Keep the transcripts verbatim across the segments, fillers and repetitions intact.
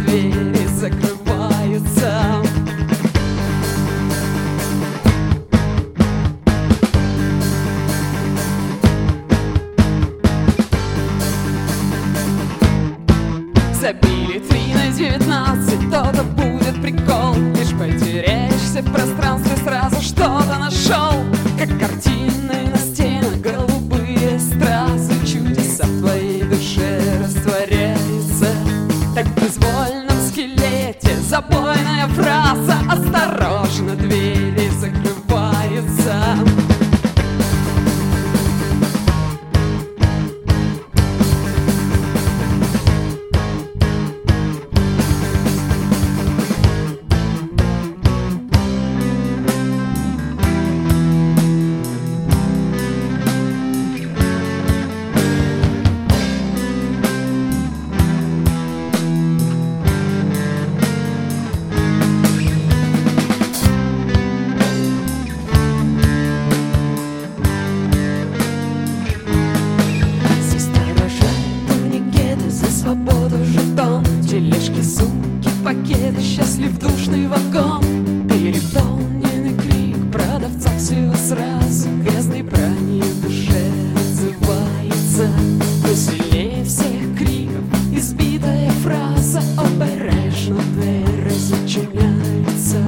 двери закрываются. Забили три на девятнадцать, то-то будет прикол. Лишь потеряешься в пространстве, сразу что-то нашел. Как картины на стенах, голубые стразы, чудеса в твоей душе растворяются. Так в безвольном скелете забойная фраза: осторожно, двери закрываются. Свободу жетон, тележки, сумки, пакеты, счастлив душный вагон. Переполненный крик продавцов всего сразу, грязной бранью в душе отзывается. Но сильнее всех криков избитая фраза: обережно, дверь зачиняется.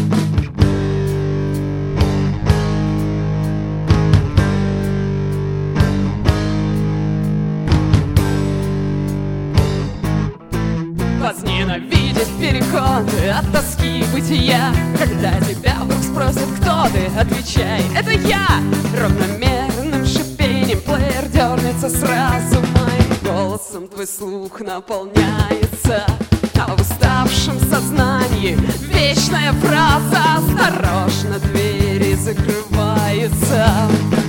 Возненавидеть переходы от тоски бытия. Когда тебя вдруг спросят, кто ты, отвечай: это я! Равномерным шипением плеер дернется сразу, моим голосом твой слух наполняется. А в уставшем сознании вечная фраза: осторожно, двери закрываются.